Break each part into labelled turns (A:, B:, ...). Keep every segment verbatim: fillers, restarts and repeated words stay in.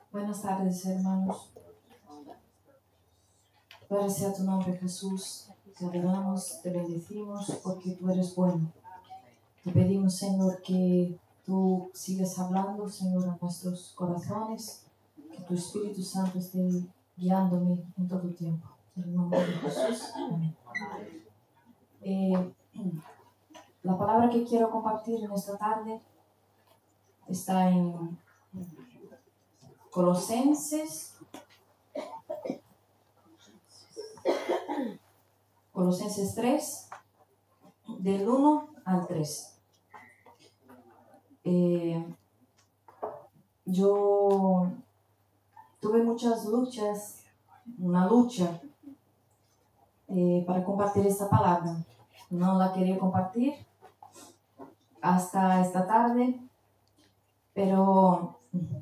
A: Buenas tardes, hermanos. Gloria sea tu nombre, Jesús. Te adoramos, te bendecimos porque tú eres bueno. Te pedimos, Señor, que tú sigas hablando, Señor, a nuestros corazones, que tu Espíritu Santo esté guiándome en todo tiempo. En el nombre de Jesús. Amén. Eh, la palabra que quiero compartir en esta tarde está en Colosenses, Colosenses tres, del uno al tres. Eh, yo tuve muchas luchas, una lucha eh, para compartir esta palabra. No la quería compartir hasta esta tarde, pero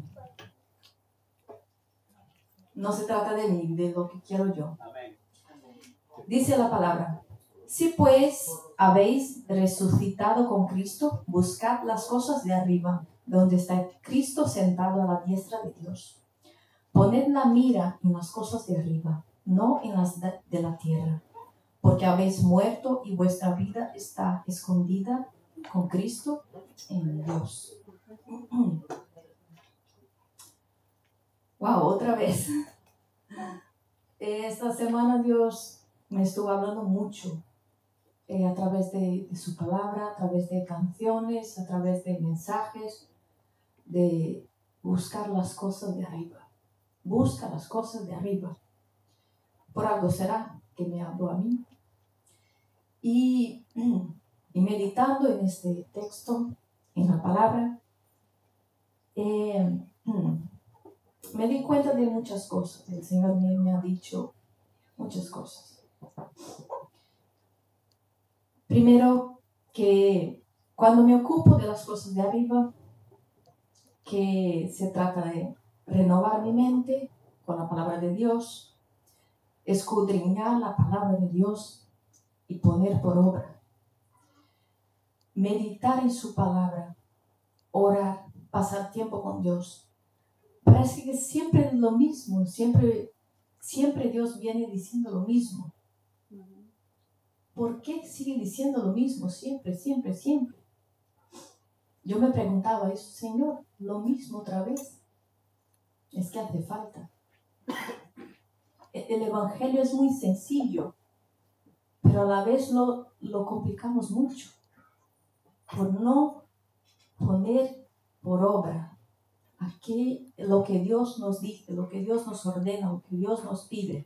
A: no se trata de mí, de lo que quiero yo. Dice la palabra: si pues habéis resucitado con Cristo, buscad las cosas de arriba, donde está Cristo sentado a la diestra de Dios. Poned la mira en las cosas de arriba, no en las de la tierra, porque habéis muerto y vuestra vida está escondida con Cristo en Dios. Wow, otra vez. Esta semana Dios me estuvo hablando mucho eh, a través de, de su palabra, a través de canciones, a través de mensajes, de buscar las cosas de arriba. Busca las cosas de arriba. Por algo será que me habló a mí. Y, y meditando en este texto, en la palabra, eh, me di cuenta de muchas cosas. El Señor me, me ha dicho muchas cosas. Primero, que cuando me ocupo de las cosas de arriba, que se trata de renovar mi mente con la palabra de Dios, escudriñar la palabra de Dios y poner por obra. Meditar en su palabra, orar, pasar tiempo con Dios. Parece que siempre es lo mismo, siempre, siempre Dios viene diciendo lo mismo. ¿Por qué sigue diciendo lo mismo siempre, siempre, siempre? Yo me preguntaba eso, Señor, lo mismo otra vez. Es que hace falta. El Evangelio es muy sencillo, pero a la vez lo, lo complicamos mucho por no poner por obra aquí lo que Dios nos dice, lo que Dios nos ordena, lo que Dios nos pide.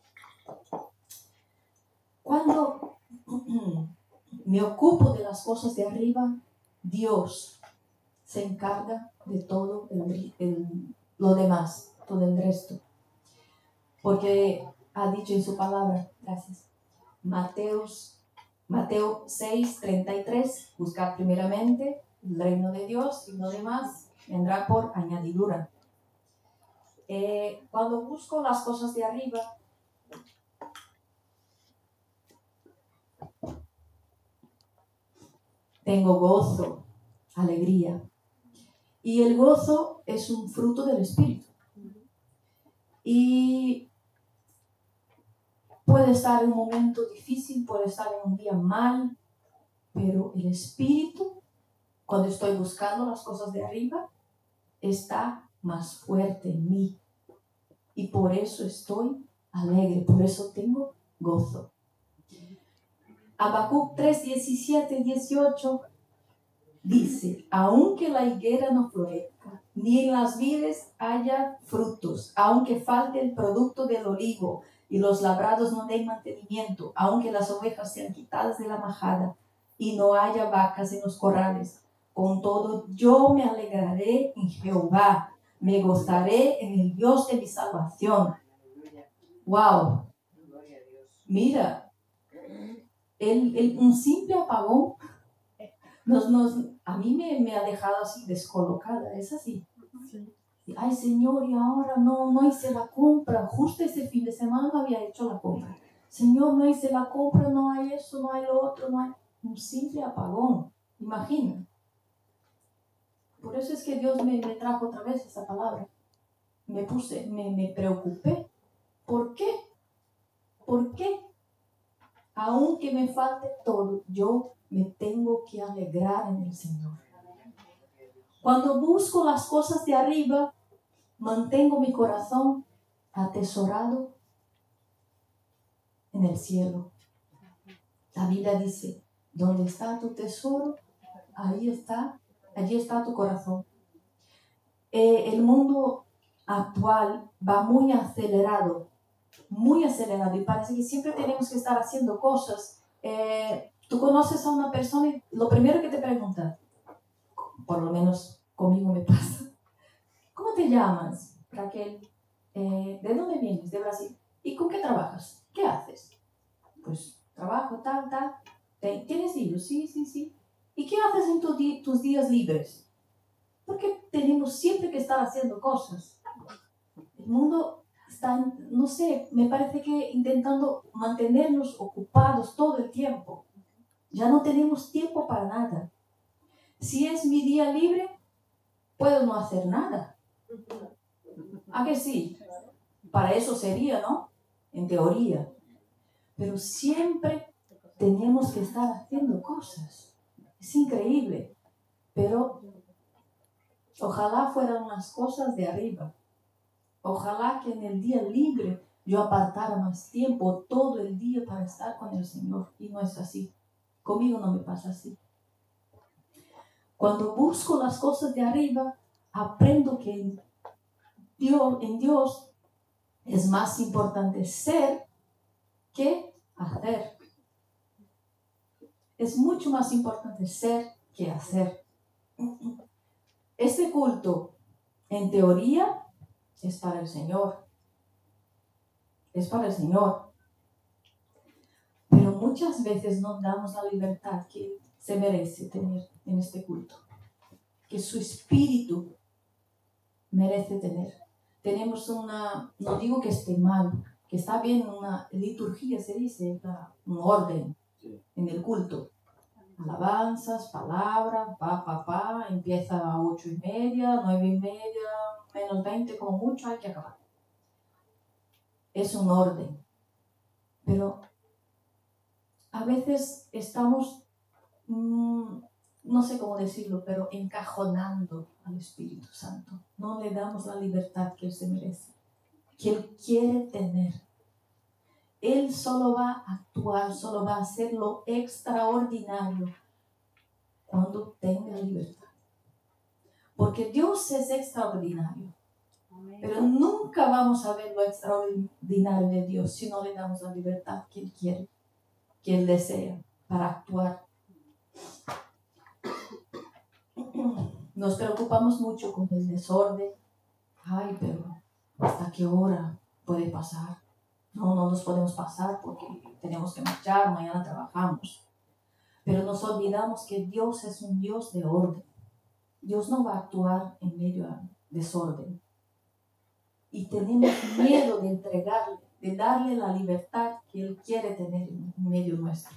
A: Cuando me ocupo de las cosas de arriba, Dios se encarga de todo el, el, lo demás, todo el resto. Porque ha dicho en su palabra, gracias, Mateos, Mateo seis, treinta y tres, buscad primeramente el reino de Dios y lo demás vendrá por añadidura. Eh, cuando busco las cosas de arriba, tengo gozo, alegría. Y el gozo es un fruto del Espíritu. Y puede estar en un momento difícil, puede estar en un día mal, pero el Espíritu, cuando estoy buscando las cosas de arriba, está más fuerte en mí. Y por eso estoy alegre, por eso tengo gozo. Habacuc tres, diecisiete, dieciocho dice: aunque la higuera no florezca, ni en las vides haya frutos, aunque falte el producto del olivo y los labrados no den mantenimiento, aunque las ovejas sean quitadas de la majada y no haya vacas en los corrales, con todo yo me alegraré en Jehová, me gozaré en el Dios de mi salvación. Wow, mira, el, el, un simple apagón Nos, nos, a mí me, me ha dejado así descolocada, es así. Sí. Ay, Señor, y ahora no, no hice la compra, justo ese fin de semana había hecho la compra. Señor, no hice la compra, no hay eso, no hay lo otro, no hay... Un simple apagón, imagina. Por eso es que Dios me, me trajo otra vez esa palabra. me puse, me, me preocupé. ¿Por qué? ¿Por qué? Aunque me falte todo, yo me tengo que alegrar en el Señor. Cuando busco las cosas de arriba, mantengo mi corazón atesorado en el cielo. La Biblia dice, donde está tu tesoro, ahí está, allí está tu corazón. Eh, el mundo actual va muy acelerado, muy acelerado, y parece que siempre tenemos que estar haciendo cosas. Eh, tú conoces a una persona y lo primero que te pregunta, por lo menos conmigo me pasa, ¿cómo te llamas, Raquel? Eh, ¿de dónde vienes? De Brasil. ¿Y con qué trabajas? ¿Qué haces? Pues trabajo, tal, tal. ¿Tienes hijos? Sí, sí, sí. ¿Y qué haces en tu di- tus días libres? Porque tenemos siempre que estar haciendo cosas. El mundo está, no sé, me parece que intentando mantenernos ocupados todo el tiempo. Ya no tenemos tiempo para nada. Si es mi día libre, puedo no hacer nada. ¿A que sí? Para eso sería, ¿no? En teoría. Pero siempre tenemos que estar haciendo cosas. Es increíble. Pero ojalá fueran las cosas de arriba. Ojalá que en el día libre yo apartara más tiempo todo el día para estar con el Señor. Y no es así. Conmigo no me pasa así. Cuando busco las cosas de arriba, aprendo que en Dios, en Dios es más importante ser que hacer. Es mucho más importante ser que hacer. Este culto, en teoría, es para el Señor. Es para el Señor. Pero muchas veces no damos la libertad que se merece tener en este culto. Que su espíritu merece tener. Tenemos una, no digo que esté mal, que está bien una liturgia, se dice, un orden en el culto. Alabanzas, palabra, pa, pa, pa, empieza a ocho y media, nueve y media, menos veinte como mucho, hay que acabar. Es un orden. Pero a veces estamos, mmm, no sé cómo decirlo, pero encajonando al Espíritu Santo. No le damos la libertad que Él se merece, que Él quiere tener. Él solo va a actuar, solo va a hacer lo extraordinario cuando tenga libertad. Porque Dios es extraordinario. Pero nunca vamos a ver lo extraordinario de Dios si no le damos la libertad que Él quiere, que Él desea para actuar. Nos preocupamos mucho con el desorden. Ay, pero ¿hasta qué hora puede pasar? No, no nos podemos pasar porque tenemos que marchar, mañana trabajamos. Pero nos olvidamos que Dios es un Dios de orden. Dios no va a actuar en medio de desorden. Y tenemos miedo de entregarle, de darle la libertad que Él quiere tener en medio nuestro.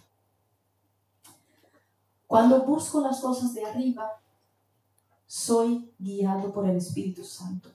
A: Cuando busco las cosas de arriba, soy guiado por el Espíritu Santo.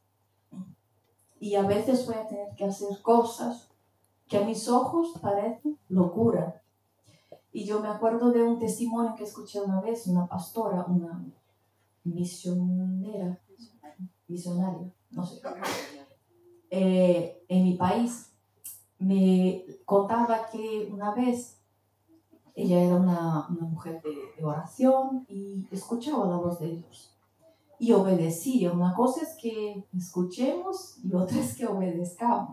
A: Y a veces voy a tener que hacer cosas que a mis ojos parecen locura. Y yo me acuerdo de un testimonio que escuché una vez, una pastora, una misionera, misionaria, no sé, eh, en mi país, me contaba que una vez ella era una, una mujer de, de oración y escuchaba la voz de Dios y obedecía. Una cosa es que escuchemos y otra es que obedezcamos.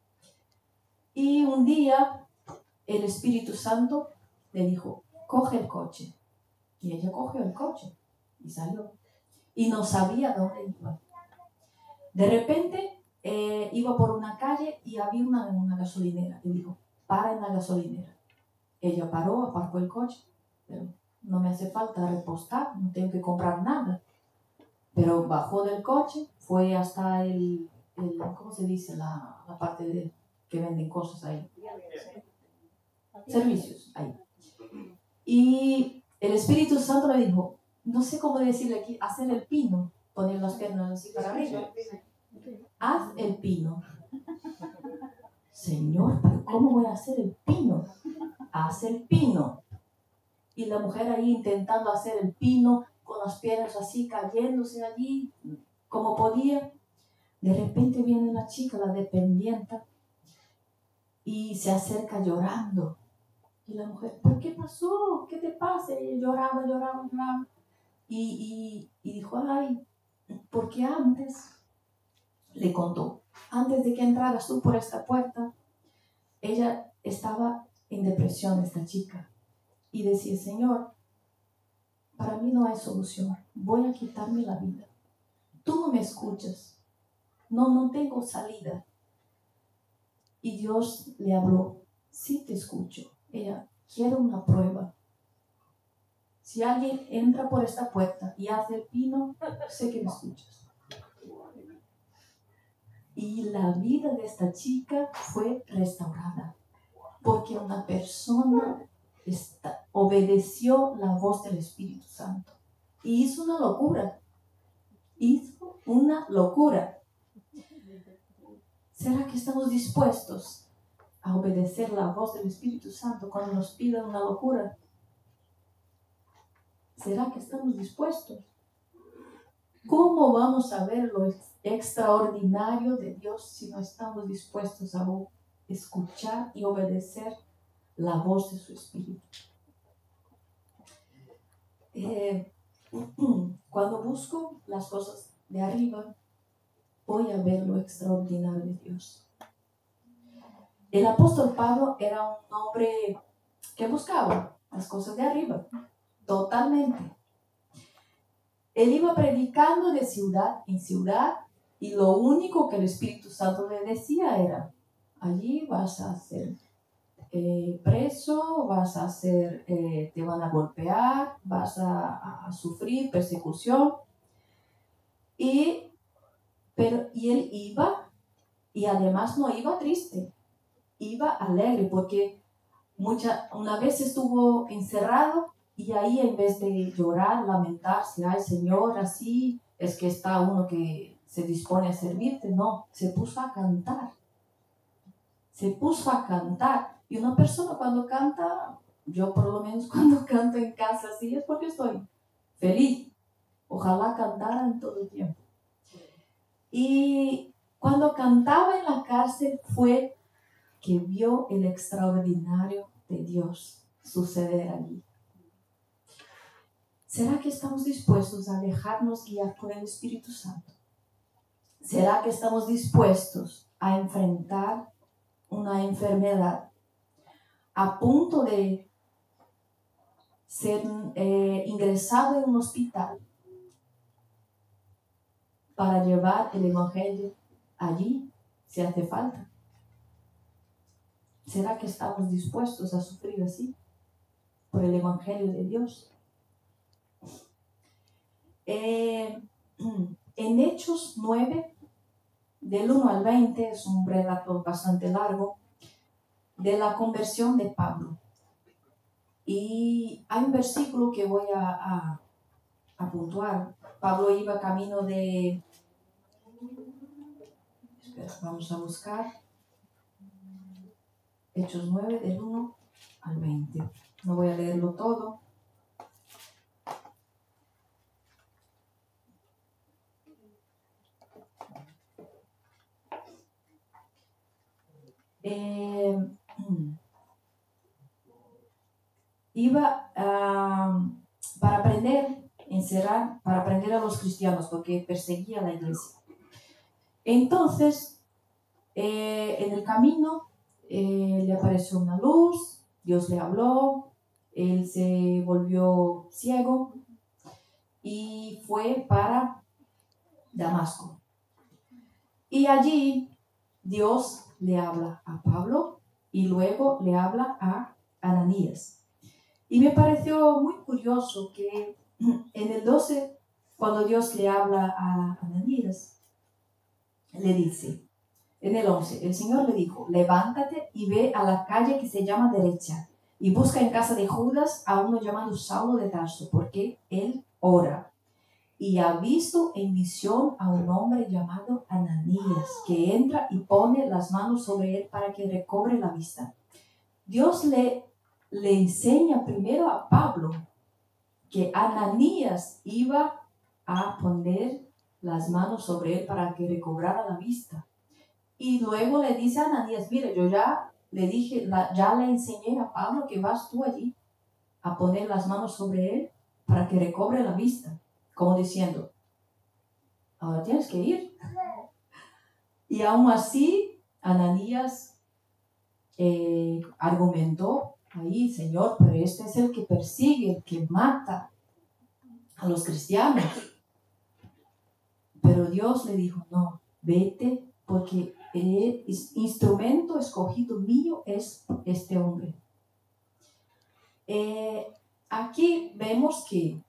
A: Y un día el Espíritu Santo le dijo, coge el coche. Y ella cogió el coche y salió. Y no sabía dónde iba. De repente eh, iba por una calle y había una, una gasolinera. Y dijo, para en la gasolinera. Ella paró, aparcó el coche. Pero no me hace falta repostar, no tengo que comprar nada. Pero bajó del coche, fue hasta el, el ¿cómo se dice? La, la parte de que venden cosas ahí. Servicios, ahí. Y el Espíritu Santo le dijo, no sé cómo decirle aquí, hacer el pino, poner las piernas así para arriba. haz el pino. Señor, ¿pero cómo voy a hacer el pino? Haz el pino. Y la mujer ahí intentando hacer el pino, con las piernas así cayéndose allí, como podía. De repente viene la chica, la dependienta, y se acerca llorando. Y la mujer, ¿pero qué pasó? ¿Qué te pasa? Y ella lloraba, lloraba, lloraba. Y, y, y dijo, ay, porque antes, le contó, antes de que entraras tú por esta puerta, ella estaba en depresión, esta chica. Y decía, Señor, para mí no hay solución. Voy a quitarme la vida. Tú no me escuchas. No, no tengo salida. Y Dios le habló, sí te escucho. Ella, quiero una prueba. Si alguien entra por esta puerta y hace el pino, sé que me escuchas. Y la vida de esta chica fue restaurada. Porque una persona está, obedeció la voz del Espíritu Santo. Y hizo una locura. Hizo una locura. ¿Será que estamos dispuestos a obedecer la voz del Espíritu Santo cuando nos pide una locura? ¿Será que estamos dispuestos? ¿Cómo vamos a ver lo extraordinario de Dios si no estamos dispuestos a escuchar y obedecer la voz de su Espíritu? Eh, cuando busco las cosas de arriba, voy a ver lo extraordinario de Dios. El apóstol Pablo era un hombre que buscaba las cosas de arriba, totalmente. Él iba predicando de ciudad en ciudad y lo único que el Espíritu Santo le decía era, allí vas a ser eh, preso, vas a ser, eh, te van a golpear, vas a, a sufrir persecución. Y, pero, y él iba, y además no iba triste, iba alegre, porque mucha, una vez estuvo encerrado y ahí en vez de llorar, lamentarse, ay Señor, así es que está uno que se dispone a servirte, no, se puso a cantar, se puso a cantar. Y una persona cuando canta, yo por lo menos cuando canto en casa así es porque estoy feliz, ojalá cantara en todo el tiempo. Y cuando cantaba en la cárcel fue que vio el extraordinario de Dios suceder allí. ¿Será que estamos dispuestos a dejarnos guiar por el Espíritu Santo? ¿Será que estamos dispuestos a enfrentar una enfermedad a punto de ser eh, ingresado en un hospital para llevar el Evangelio allí si hace falta? ¿Será que estamos dispuestos a sufrir así por el Evangelio de Dios? Eh, en Hechos nueve, del uno al veinte, es un relato bastante largo, de la conversión de Pablo. Y hay un versículo que voy a, a, a puntuar. Pablo iba camino de... Espera, vamos a buscar. Hechos nueve, del uno al veinte. No voy a leerlo todo. Eh, iba uh, para aprender, encerrar, para aprender a los cristianos, porque perseguía a la iglesia. Entonces, eh, en el camino eh, le apareció una luz, Dios le habló, él se volvió ciego y fue para Damasco. Y allí Dios le habla a Pablo y luego le habla a Ananías. Y me pareció muy curioso que en el doce, cuando Dios le habla a Ananías, le dice, en el once, el Señor le dijo, levántate y ve a la calle que se llama derecha y busca en casa de Judas a uno llamado Saulo de Tarso, porque él ora. y ha visto en visión a un hombre llamado Ananías, que entra y pone las manos sobre él para que recobre la vista. Dios le, le enseña primero a Pablo que Ananías iba a poner las manos sobre él para que recobrara la vista. Y luego le dice a Ananías, mire, yo ya le dije, la, ya le enseñé a Pablo que vas tú allí a poner las manos sobre él para que recobre la vista. Como diciendo, ahora tienes que ir. Y aún así, Ananías eh, argumentó ahí, Señor, pero este es el que persigue, el que mata a los cristianos. Pero Dios le dijo, no, vete, porque el instrumento escogido mío es este hombre. Eh, aquí vemos que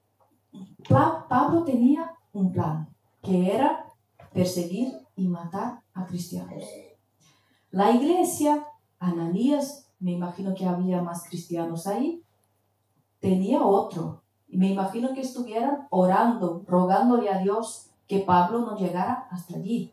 A: Pablo tenía un plan, que era perseguir y matar a cristianos. La iglesia, Ananías, me imagino que había más cristianos ahí, tenía otro. Y me imagino que estuvieran orando, rogándole a Dios que Pablo no llegara hasta allí.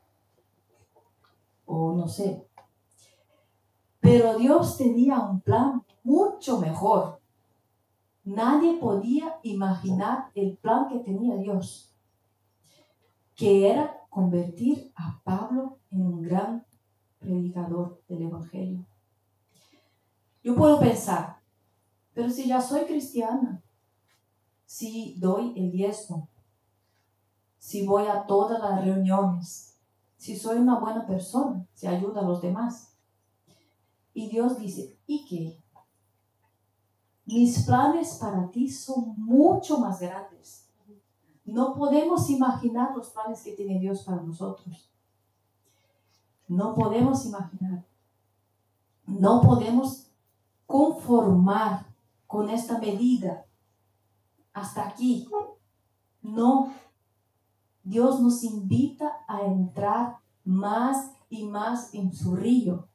A: O no sé. Pero Dios tenía un plan mucho mejor. Nadie podía imaginar el plan que tenía Dios, que era convertir a Pablo en un gran predicador del Evangelio. Yo puedo pensar, pero si ya soy cristiana, si doy el diezmo, si voy a todas las reuniones, si soy una buena persona, si ayudo a los demás. Y Dios dice, ¿y qué? Mis planes para ti son mucho más grandes. No podemos imaginar los planes que tiene Dios para nosotros. No podemos imaginar. No podemos conformar con esta medida. Hasta aquí. No. Dios nos invita a entrar más y más en su río.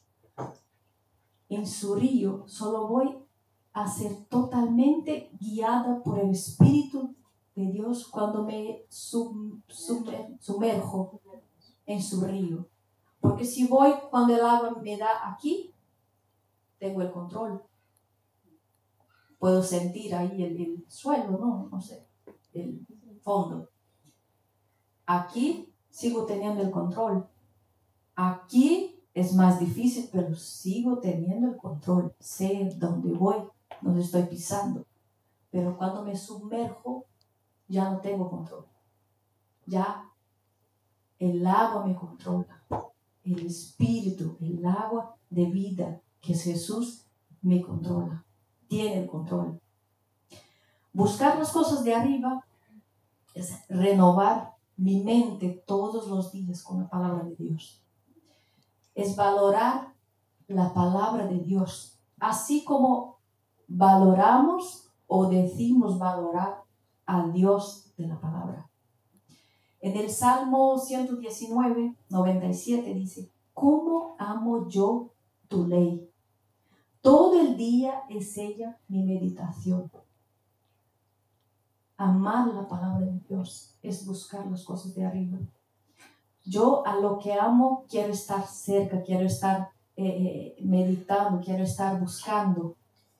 A: En su río solo voy a ser totalmente guiada por el Espíritu de Dios cuando me sum, sumer, sumerjo en su río. Porque si voy cuando el agua me da aquí, tengo el control. Puedo sentir ahí el, el suelo, ¿no? No sé, el fondo. Aquí sigo teniendo el control. Aquí es más difícil, pero sigo teniendo el control. Sé dónde voy, dónde estoy pisando. Pero cuando me sumerjo, ya no tengo control. Ya el agua me controla. El espíritu, el agua de vida que es Jesús me controla. Tiene el control. Buscar las cosas de arriba es renovar mi mente todos los días con la palabra de Dios. Es valorar la palabra de Dios, así como valoramos o decimos valorar al Dios de la palabra. En el Salmo ciento diecinueve, noventa y siete dice, ¿cómo amo yo tu ley? Todo el día es ella mi meditación. Amar la palabra de Dios es buscar las cosas de arriba. Yo a lo que amo quiero estar cerca, quiero estar eh, meditando, quiero estar buscando.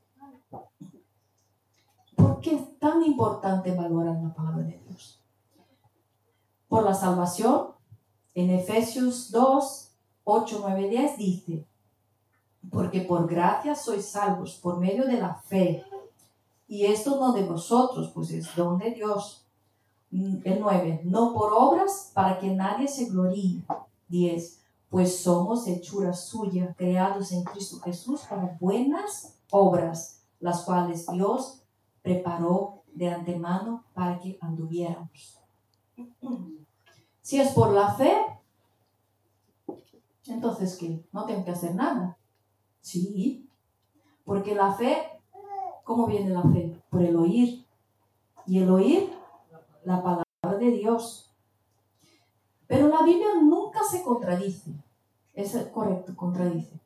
A: ¿Por qué es tan importante valorar la palabra de Dios? Por la salvación, en Efesios dos, ocho, nueve, diez dice, porque por gracia sois salvos por medio de la fe, y esto no de vosotros, pues es don de Dios. El nueve, no por obras para que nadie se gloríe. diez, pues somos hechura suya, creados en Cristo Jesús para buenas obras, las cuales Dios preparó de antemano para que anduviéramos. Si es por la fe, entonces ¿qué? No tengo que hacer nada. Sí, porque la fe, ¿cómo viene la fe? Por el oír. Y el oír, la palabra de Dios. Pero la Biblia nunca se contradice. Es correcto, contradice.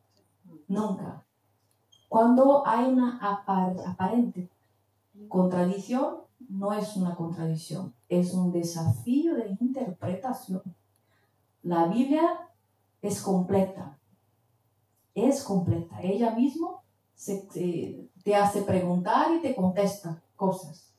A: Nunca. Cuando hay una apar- aparente contradicción, no es una contradicción, es un desafío de interpretación. La Biblia es completa, es completa. Ella misma se, se, te hace preguntar y te contesta cosas.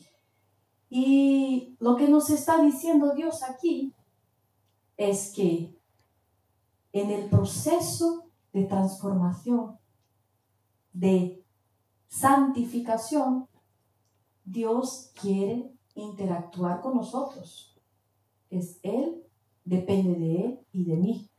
A: Y lo que nos está diciendo Dios aquí es que en el proceso de transformación, de santificación, Dios quiere interactuar con nosotros. Es Él, depende de Él y de mí.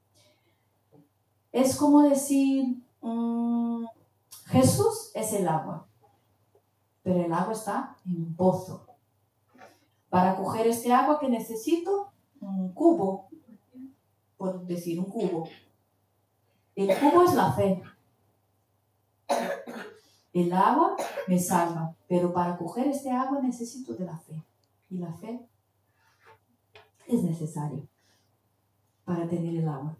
A: Es como decir, mmm, Jesús es el agua, pero el agua está en un pozo. Para coger este agua que necesito, un cubo, por decir un cubo. El cubo es la fe. El agua me salva, pero para coger este agua necesito de la fe. Y la fe es necesaria para tener el agua.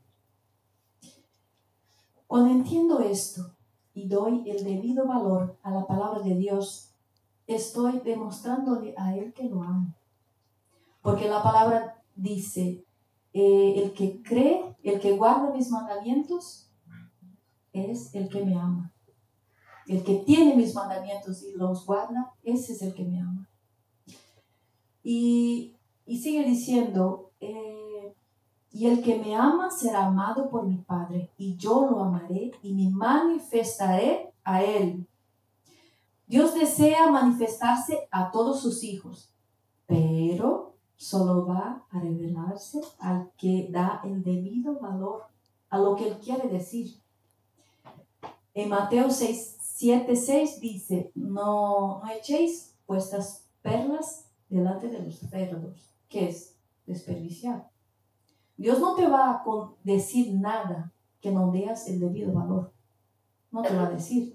A: Cuando entiendo esto y doy el debido valor a la palabra de Dios, estoy demostrándole a Él que lo amo. Porque la palabra dice, eh, el que cree, el que guarda mis mandamientos, es el que me ama. El que tiene mis mandamientos y los guarda, ese es el que me ama. Y, y sigue diciendo, eh, y el que me ama será amado por mi Padre, y yo lo amaré y me manifestaré a él. Dios desea manifestarse a todos sus hijos, pero solo va a revelarse al que da el debido valor a lo que Él quiere decir. En Mateo seis, siete, seis dice, no, no echéis vuestras perlas delante de los cerdos, que es desperdiciar. Dios no te va a decir nada que no veas el debido valor. No te va a decir.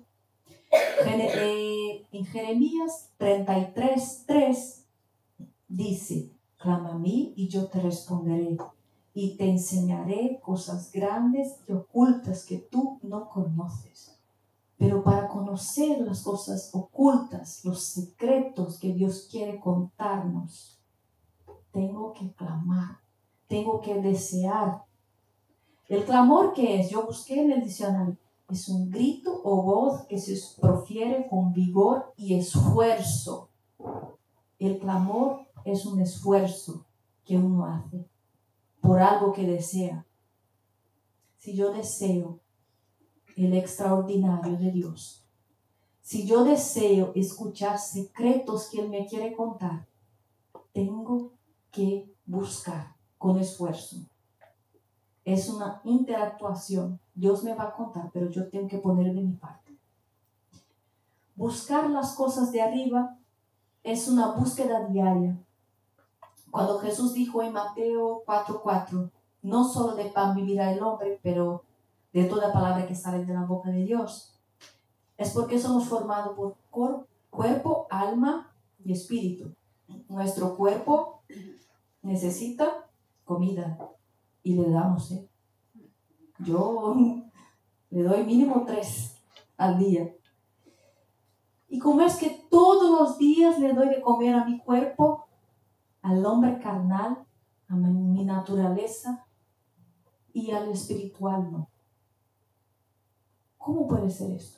A: En Jeremías treinta y tres, tres dice, clama a mí y yo te responderé y te enseñaré cosas grandes y ocultas que tú no conoces. Pero para conocer las cosas ocultas, los secretos que Dios quiere contarnos, tengo que clamar, tengo que desear. El clamor, ¿qué es? Yo busqué en el diccionario. Es un grito o voz que se profiere con vigor y esfuerzo. El clamor es un esfuerzo que uno hace por algo que desea. Si yo deseo el extraordinario de Dios, si yo deseo escuchar secretos que Él me quiere contar, tengo que buscar con esfuerzo. Es una interactuación. Dios me va a contar, pero yo tengo que poner de mi parte. Buscar las cosas de arriba es una búsqueda diaria. Cuando Jesús dijo en Mateo cuatro cuatro, no solo de pan vivirá el hombre, pero de toda palabra que sale de la boca de Dios, es porque somos formados por cor- cuerpo, alma y espíritu. Nuestro cuerpo necesita comida y le damos, ¿eh? Yo le doy mínimo tres al día. Y como es que todos los días le doy de comer a mi cuerpo, al hombre carnal, a mi naturaleza y al espiritual no. ¿Cómo puede ser esto?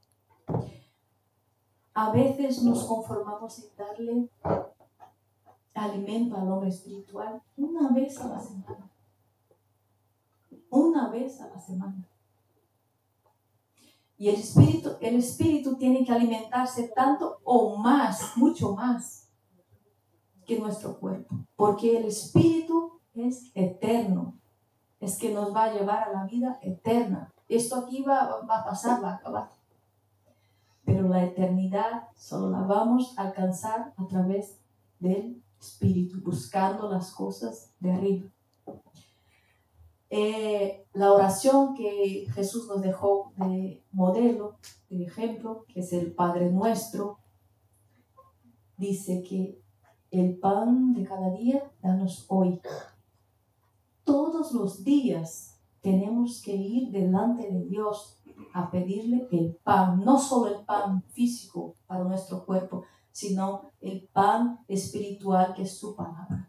A: A veces nos conformamos en darle alimento al hombre espiritual una vez a la semana. Una vez a la semana. Y el espíritu, el espíritu tiene que alimentarse tanto o más, mucho más que nuestro cuerpo. Porque el espíritu es eterno. Es que nos va a llevar a la vida eterna. Esto aquí va, va a pasar, va a acabar. Pero la eternidad solo la vamos a alcanzar a través del espíritu, buscando las cosas de arriba. Eh, la oración que Jesús nos dejó de modelo, de ejemplo, que es el Padre Nuestro, dice que el pan de cada día, danos hoy. Todos los días tenemos que ir delante de Dios a pedirle el pan, no solo el pan físico para nuestro cuerpo, sino el pan espiritual que es su palabra.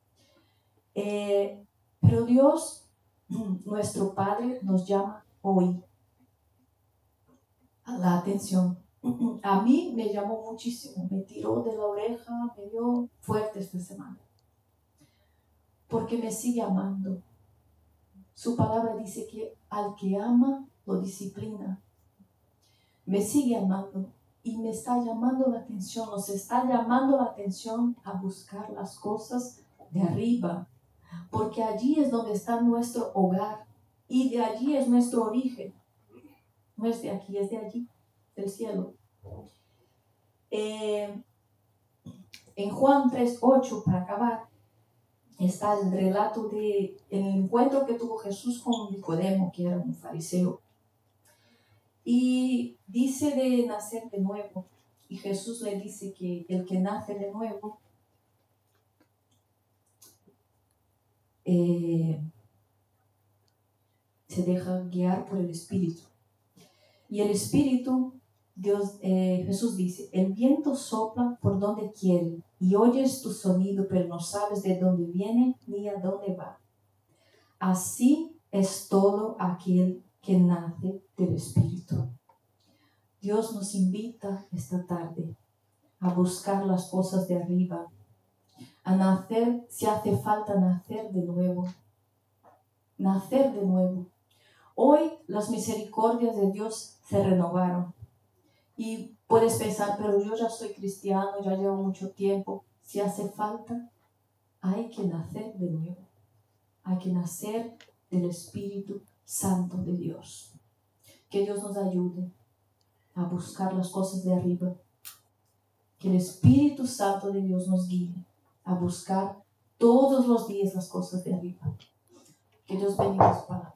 A: Eh, pero Dios, nuestro Padre, nos llama hoy a la atención. A mí me llamó muchísimo, me tiró de la oreja, me dio fuerte esta semana, porque me sigue amando. Su palabra dice que al que ama, lo disciplina. Me sigue amando y me está llamando la atención, nos está llamando la atención a buscar las cosas de arriba, porque allí es donde está nuestro hogar y de allí es nuestro origen. No es de aquí, es de allí, del cielo. Eh, en Juan tres ocho, para acabar, está el relato de el encuentro que tuvo Jesús con Nicodemo, que era un fariseo. Y dice de nacer de nuevo. Y Jesús le dice que el que nace de nuevo eh, se deja guiar por el Espíritu. Y el Espíritu, Dios, eh, Jesús dice, el viento sopla por donde quiere y oyes tu sonido, pero no sabes de dónde viene ni a dónde va. Así es todo aquel que nace del Espíritu. Dios nos invita esta tarde a buscar las cosas de arriba, a nacer, si hace falta nacer de nuevo, nacer de nuevo. Hoy las misericordias de Dios se renovaron y puedes pensar, pero yo ya soy cristiano, ya llevo mucho tiempo. Si hace falta, hay que nacer de nuevo, hay que nacer del Espíritu Santo de Dios. Que Dios nos ayude a buscar las cosas de arriba. Que el Espíritu Santo de Dios nos guíe a buscar todos los días las cosas de arriba. Que Dios bendiga su palabra.